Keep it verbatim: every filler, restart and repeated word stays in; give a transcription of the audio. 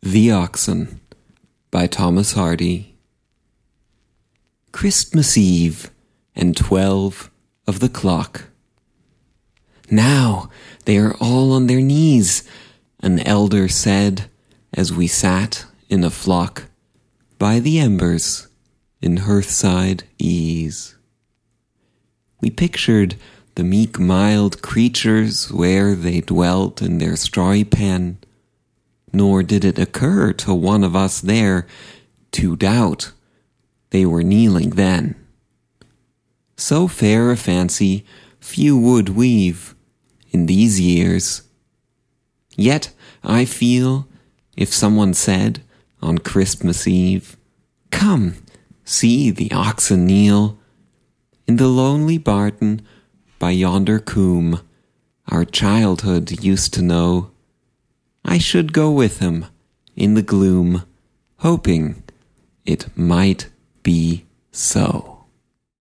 The Oxen by Thomas Hardy. Christmas Eve and twelve of the clock. Now they are all on their knees, an elder said, as we sat in a flock by the embers in hearthside ease. We pictured the meek mild creatures where they dwelt in their strawy pen, nor did it occur to one of us there to doubt they were kneeling then. So fair a fancy few would weave in these years. Yet I feel if someone said on Christmas Eve, "Come, see the oxen kneel in the lonely barton by yonder coombe our childhood used to know," I should go with him in the gloom, hoping it might be so.